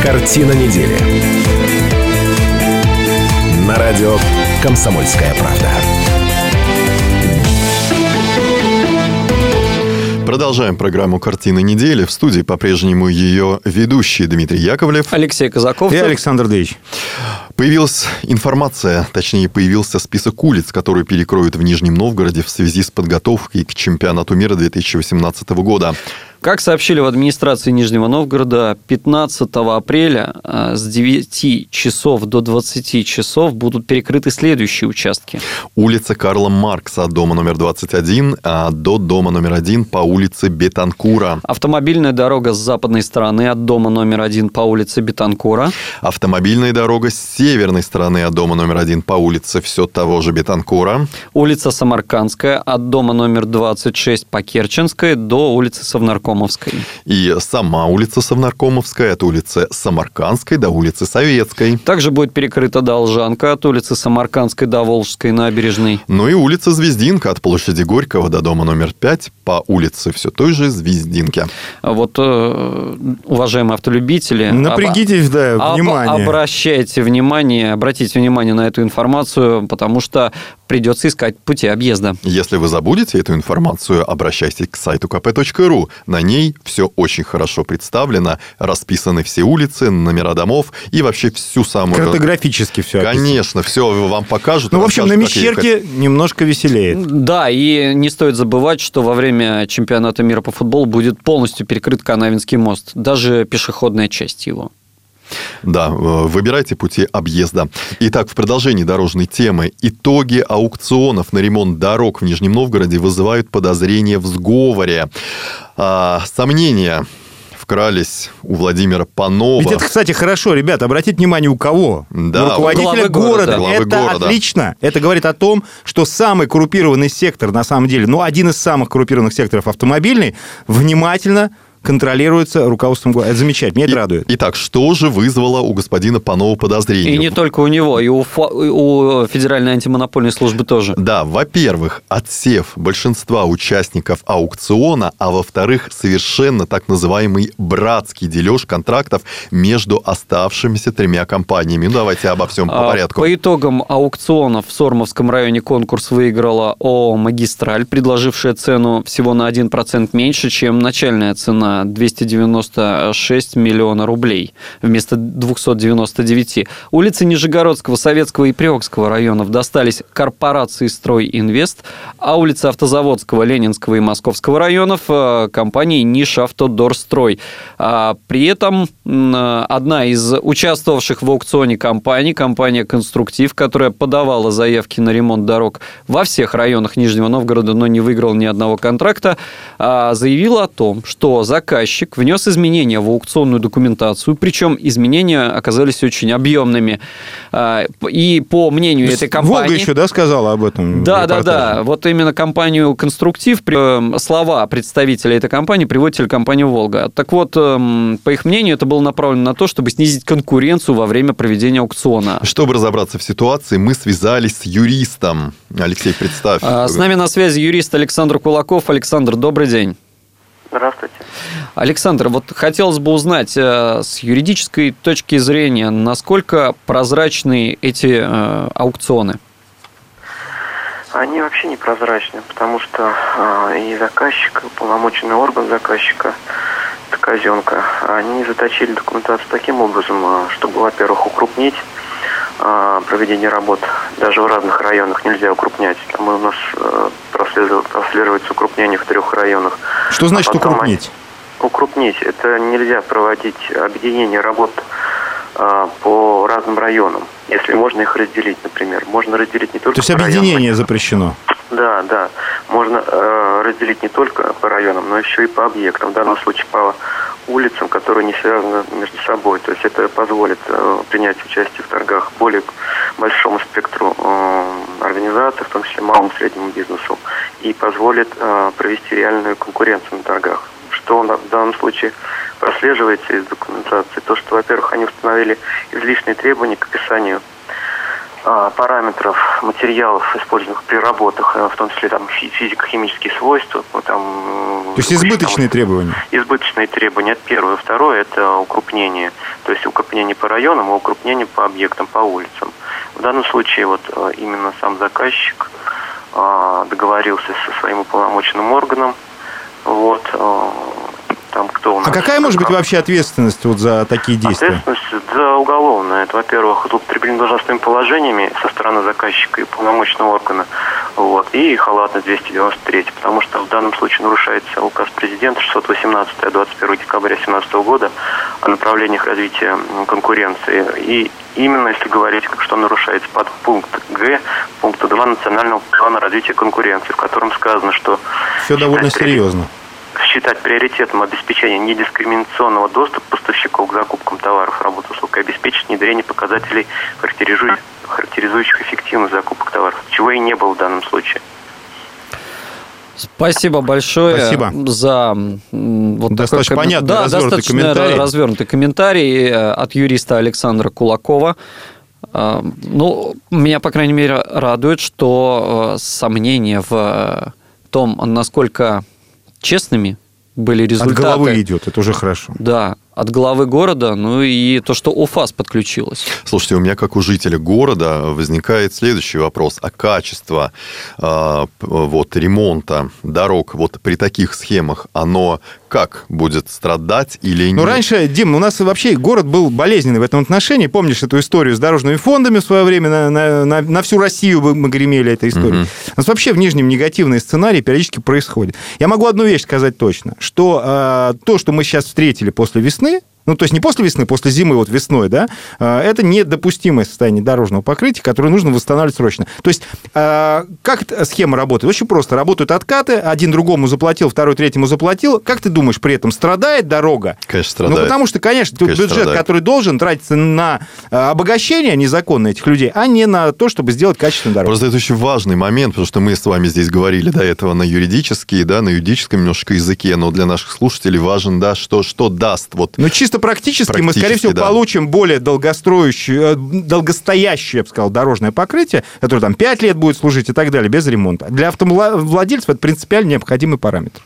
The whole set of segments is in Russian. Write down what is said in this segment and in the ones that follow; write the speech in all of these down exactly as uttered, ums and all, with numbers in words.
Картина недели. На радио «Комсомольская правда». Продолжаем программу «Картина недели». В студии по-прежнему ее ведущие Дмитрий Яковлев, Алексей Казаков и Александр Дейч. Появилась информация, точнее, появился список улиц, которые перекроют в Нижнем Новгороде в связи с подготовкой к чемпионату мира две тысячи восемнадцатого года. Как сообщили в администрации Нижнего Новгорода, пятнадцатого апреля с девяти часов до двадцати часов будут перекрыты следующие участки. Улица Карла Маркса от дома номер двадцать один а до дома номер один по улице Бетанкура. Автомобильная дорога с западной стороны от дома номер один по улице Бетанкура. Автомобильная дорога с северной стороны от дома номер один по улице все того же Бетанкура. Улица Самаркандская от дома номер двадцать шесть по Керченской до улицы Совнаркомовской. И сама улица Совнаркомовская от улицы Самаркандской до улицы Советской. Также будет перекрыта Должанка от улицы Самаркандской до Волжской набережной. Ну и улица Звездинка от площади Горького до дома номер пять по улице все той же Звездинки. Вот, уважаемые автолюбители, напрягитесь, да, об, внимание. Обращайте внимание, обратите внимание на эту информацию, потому что придется искать пути объезда. Если вы забудете эту информацию, обращайтесь к сайту ка пэ точка ру. На ней все очень хорошо представлено, расписаны все улицы, номера домов и вообще всю самую... Картографически все описано. Конечно, все вам покажут. Ну, в общем, на Мещерке немножко веселее. Да, и не стоит забывать, что во время чемпионата мира по футболу будет полностью перекрыт Канавинский мост, даже пешеходная часть его. Да, выбирайте пути объезда. Итак, в продолжении дорожной темы. Итоги аукционов на ремонт дорог в Нижнем Новгороде вызывают подозрения в сговоре. А, сомнения вкрались у Владимира Панова. Ведь это, кстати, хорошо, ребята, обратите внимание, у кого? Да, у руководителя города. города. Это города. Отлично. Это говорит о том, что самый коррумпированный сектор, на самом деле, ну, один из самых коррумпированных секторов автомобильный, внимательно контролируется руководством города. Это замечательно, меня это радует. Итак, что же вызвало у господина Панова подозрения? И не только у него, и у, у Федеральной антимонопольной службы тоже. Да, во-первых, отсев большинства участников аукциона, а во-вторых, совершенно так называемый братский дележ контрактов между оставшимися тремя компаниями. Ну, давайте обо всем по порядку. По итогам аукционов в Сормовском районе конкурс выиграла ООО «Магистраль», предложившая цену всего на один процент меньше, чем начальная цена двести девяносто шесть миллиона рублей вместо двухсот девяноста девяти. Улицы Нижегородского, Советского и Приокского районов достались корпорации «Стройинвест», а улицы Автозаводского, Ленинского и Московского районов компании «Нишавтодорстрой». При этом одна из участвовавших в аукционе компаний, компания «Конструктив», которая подавала заявки на ремонт дорог во всех районах Нижнего Новгорода, но не выиграла ни одного контракта, заявила о том, что за Заказчик внес изменения в аукционную документацию, причем изменения оказались очень объемными. И по мнению этой компании... Волга еще, да, сказала об этом? Да, да, да. Вот именно компанию «Конструктив», слова представителя этой компании приводит телекомпания «Волга». Так вот, по их мнению, это было направлено на то, чтобы снизить конкуренцию во время проведения аукциона. Чтобы разобраться в ситуации, мы связались с юристом. Алексей, представь. С нами на связи юрист Александр Кулаков. Александр, добрый день. Здравствуйте. Александр, вот хотелось бы узнать с юридической точки зрения, насколько прозрачны эти э, аукционы? Они вообще не прозрачны, потому что э, и заказчик, и уполномоченный орган заказчика, это казенка, они заточили документацию таким образом, чтобы, во-первых, укрупнить э, проведение работ. Даже в разных районах нельзя укрупнять. Там у нас э, прослеживается укрупнение в трех районах. Что значит а укрупнить? Укрупнить. Это нельзя проводить объединение работ э, по разным районам. Если можно их разделить, например. Можно разделить не только То есть по объединение районам. Запрещено? Да, да. Можно э, разделить не только по районам, но еще и по объектам. В данном случае по улицам, которые не связаны между собой. То есть это позволит э, принять участие в торгах более большому спектру э, организаций, в том числе малому и среднему бизнесу, и позволит э, провести реальную конкуренцию на торгах. Что в данном случае прослеживается из документации? То, что, во-первых, они установили излишние требования к описанию параметров материалов, используемых при работах, в том числе там физико-химические свойства. Там, то есть избыточные там, требования? Избыточные требования, это первое. Второе, это укрупнение. То есть укрупнение по районам и укрупнение по объектам, по улицам. В данном случае вот именно сам заказчик договорился со своим уполномоченным органом. Вот, там кто у нас. А какая может быть вообще ответственность вот за такие действия? Ответственность за уголовное. Это, во-первых, злоупотребление должностными положениями со стороны заказчика и уполномоченного органа. Вот, и халатность двести девяносто три, потому что в данном случае нарушается указ президента шестьсот восемнадцатый от двадцать первого декабря две тысячи семнадцатого года о направлениях развития конкуренции. И именно если говорить, что нарушается под пункт Г, пункта два Национального плана развития конкуренции, в котором сказано, что... Все довольно серьезно. Считать приоритетом обеспечения недискриминационного доступа поставщиков к закупкам товаров, работ, услуг и обеспечить внедрение показателей, характеризующих, характеризующих эффективность закупок товаров, чего и не было в данном случае. Спасибо большое. Спасибо. За вот достаточно такой, понятный, да, развернутый достаточно комментарий. развернутый комментарий от юриста Александра Кулакова. Ну, меня, по крайней мере, радует, что сомнения в том, насколько честными были результаты. От головы идет, это уже хорошо. Да, от главы города, ну и то, что УФАС подключилась. Слушайте, у меня, как у жителя города, возникает следующий вопрос. А качество э, вот, ремонта дорог вот при таких схемах, оно как будет страдать или нет? Ну, раньше, Дим, у нас вообще город был болезненный в этом отношении. Помнишь эту историю с дорожными фондами в свое время? На, на, на, на всю Россию мы гремели этой историей. Угу. У нас вообще в Нижнем негативные сценарии периодически происходят. Я могу одну вещь сказать точно, что э, то, что мы сейчас встретили после весны, ну, то есть не после весны, после зимы, вот весной, да, это недопустимое состояние дорожного покрытия, которое нужно восстанавливать срочно. То есть как схема работает? Очень просто. Работают откаты, один другому заплатил, второй третьему заплатил. Как ты думаешь, при этом страдает дорога? Конечно, страдает. Ну, потому что, конечно, конечно бюджет, страдает. Который должен тратиться на обогащение незаконное этих людей, а не на то, чтобы сделать качественную дорогу. Просто это очень важный момент, потому что мы с вами здесь говорили до этого на юридические, да, на юридическом немножко языке, но для наших слушателей важен, да, что, что даст вот... Ну, чисто Практически, практически мы, скорее всего, да. получим более долгостроящее, долгостоящее, я бы сказал, дорожное покрытие, которое там пять лет будет служить и так далее, без ремонта. Для автовладельцев это принципиально необходимый параметр.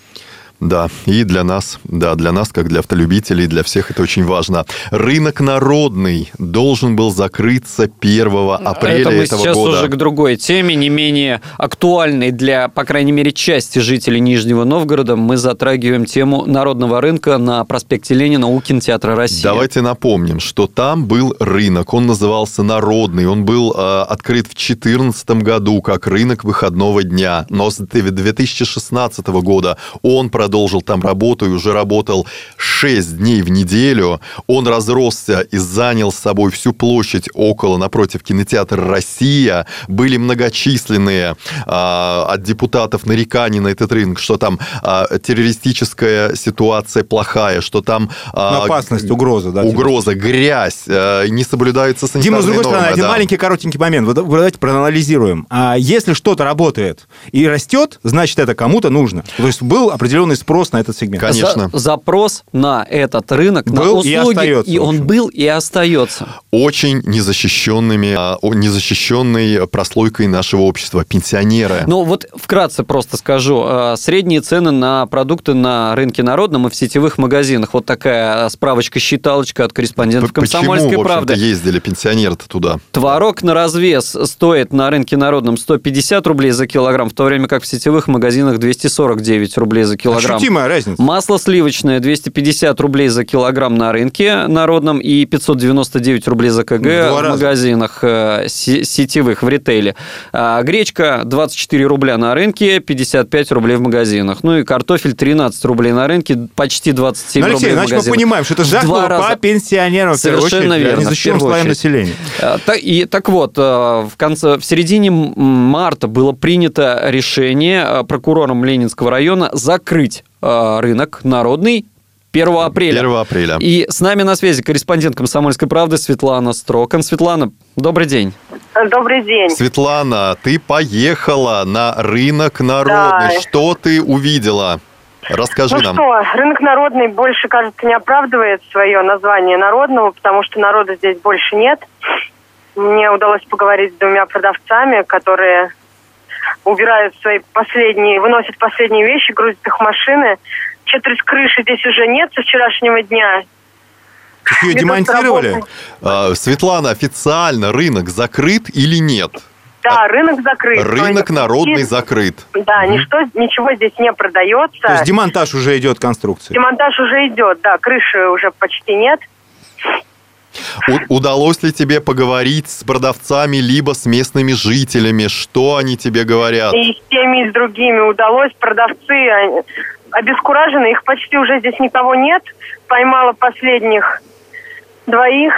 Да, и для нас, да, для нас, как для автолюбителей, для всех это очень важно. Рынок народный должен был закрыться первого апреля это мы этого сейчас года. Уже к другой теме, не менее актуальной для, по крайней мере, части жителей Нижнего Новгорода. Мы затрагиваем тему народного рынка на проспекте Ленина у кинотеатра «Россия». Давайте напомним, что там был рынок, он назывался «Народный», он был э, открыт в две тысячи четырнадцатом году как рынок выходного дня, но с две тысячи шестнадцатого года он продолжил продолжил там работу и уже работал шесть дней в неделю. Он разросся и занял с собой всю площадь около, напротив кинотеатра «Россия». Были многочисленные а, от депутатов нарекания на этот рынок, что там а, террористическая ситуация плохая, что там... А, опасность, угроза. Да, угроза, типа. Грязь, а, не соблюдаются санитарные Дима, с другой нормы. стороны, один да. маленький коротенький момент. Вот давайте проанализируем. А если что-то работает и растет, значит, это кому-то нужно. То есть был определенный спрос на этот сегмент. Конечно. За, запрос на этот рынок, был на услуги, и остается, и он был и остается. Очень незащищенными, незащищенной прослойкой нашего общества, пенсионеры. Ну вот вкратце просто скажу. Средние цены на продукты на рынке народном и в сетевых магазинах. Вот такая справочка-считалочка от корреспондентов «Комсомольской Почему, правды». Почему, ездили пенсионеры-то туда? Творог на развес стоит на рынке народном сто пятьдесят рублей за килограмм, в то время как в сетевых магазинах двести сорок девять рублей за килограмм. Ощутимая разница. Масло сливочное двести пятьдесят рублей за килограмм на рынке народном и пятьсот девяносто девять рублей за кг в, в магазинах сетевых, в ритейле. А гречка двадцать четыре рубля на рынке, пятьдесят пять рублей в магазинах. Ну и картофель тринадцать рублей на рынке, почти двадцать семь ну, Алексей, рублей в магазинах. Значит, мы понимаем, что это жахнуло по пенсионерам, в первую очередь, Совершенно верно. незащищенным слоям населения. И так вот, в конце, в середине марта было принято решение прокурором Ленинского района закрыть рынок народный первого апреля. первого апреля. И с нами на связи корреспондент «Комсомольской правды» Светлана Строкан. Светлана, добрый день. Добрый день. Светлана, ты поехала на рынок народный. Да. Что ты увидела? Расскажи ну нам. Ну что, рынок народный больше, кажется, не оправдывает свое название народного, потому что народа здесь больше нет. мне удалось поговорить с двумя продавцами, которые убирают свои последние, выносят последние вещи, грузят их в машины. Четверть крыши здесь уже нет со вчерашнего дня. Ее демонтировали? А, Светлана, официально рынок закрыт или нет? Да, рынок закрыт. Рынок народный И, закрыт. Да, угу. ничто, ничего здесь не продается. То есть демонтаж уже идет конструкции? Демонтаж уже идет, да, крыши уже почти нет. У- удалось ли тебе поговорить с продавцами, либо с местными жителями? Что они тебе говорят? И с теми, и с другими удалось. Продавцы они обескуражены, их почти уже здесь никого нет. Поймала последних двоих.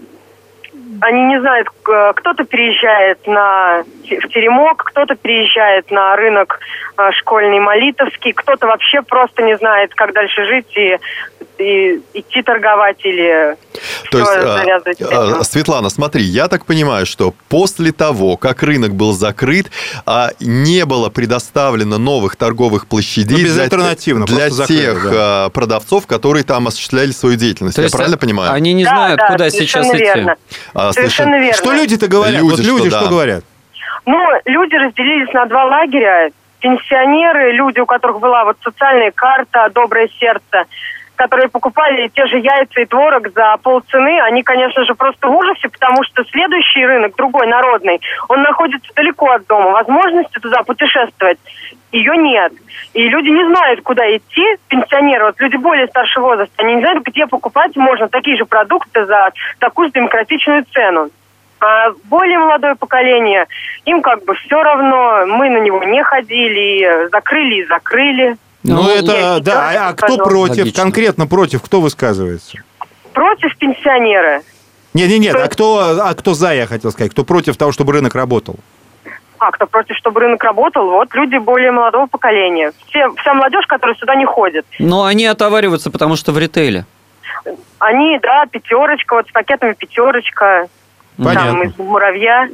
Они не знают, кто-то переезжает на, в Теремок, кто-то переезжает на рынок школьный Молитовский, кто-то вообще просто не знает, как дальше жить и, и идти торговать или То есть, завязывать. а, а, Светлана, смотри, я так понимаю, что после того, как рынок был закрыт, а, не было предоставлено новых торговых площадей ну, для, для закрыли, тех да. а, продавцов, которые там осуществляли свою деятельность. То Я есть правильно понимаю? Они не Да, знают, да, куда сейчас идти. верно. А, Совершенно слушай, верно. Что люди-то говорят? Люди, вот люди что, что, да. говорят? Ну, люди разделились на два лагеря. Пенсионеры, люди, у которых была вот социальная карта, доброе сердце, которые покупали те же яйца и творог за полцены, они, конечно же, просто в ужасе, потому что следующий рынок, другой, народный, он находится далеко от дома. Возможности туда путешествовать ее нет. И люди не знают, куда идти, пенсионеры, вот люди более старшего возраста, они не знают, где покупать можно такие же продукты за такую же демократичную цену. А более молодое поколение, им как бы все равно, мы на него не ходили, закрыли и закрыли. Ну, Ну, это, я да, сейчас а кто скажу. против, Логично. конкретно против, кто высказывается? Против пенсионеры. Нет-нет-нет, а кто, а кто за, я хотел сказать, кто против того, чтобы рынок работал? А кто против, чтобы рынок работал? Вот люди более молодого поколения. Все, вся молодежь, которая сюда не ходит. Но они отовариваются, потому что в ритейле. Они, да, пятерочка, вот с пакетами пятерочка, Понятно. там из муравья.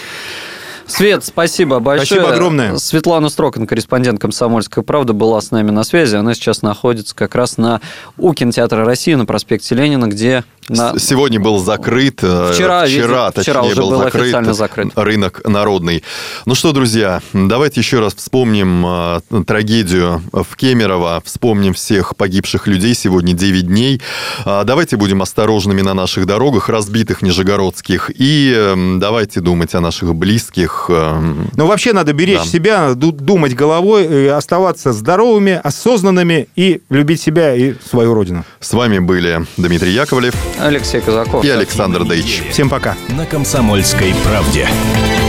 Свет, спасибо большое. Спасибо огромное. Светлана Строкан, корреспондент «Комсомольской правды», была с нами на связи. Она сейчас находится как раз на у кинотеатра России на проспекте Ленина, где... На... Сегодня был закрыт, Вчера, вчера, вчера точнее, уже был был закрыт, официально закрыт рынок народный. Ну что, друзья, давайте еще раз вспомним э, трагедию в Кемерово, вспомним всех погибших людей, сегодня девять дней. Э, давайте будем осторожными на наших дорогах, разбитых нижегородских, и э, давайте думать о наших близких. Э, Ну, вообще надо беречь Да. себя, ду- думать головой, и оставаться здоровыми, осознанными и любить себя и свою родину. с вами были Дмитрий Яковлев Алексей Казаков. и Александр Дейч. Всем пока. На «Комсомольской правде».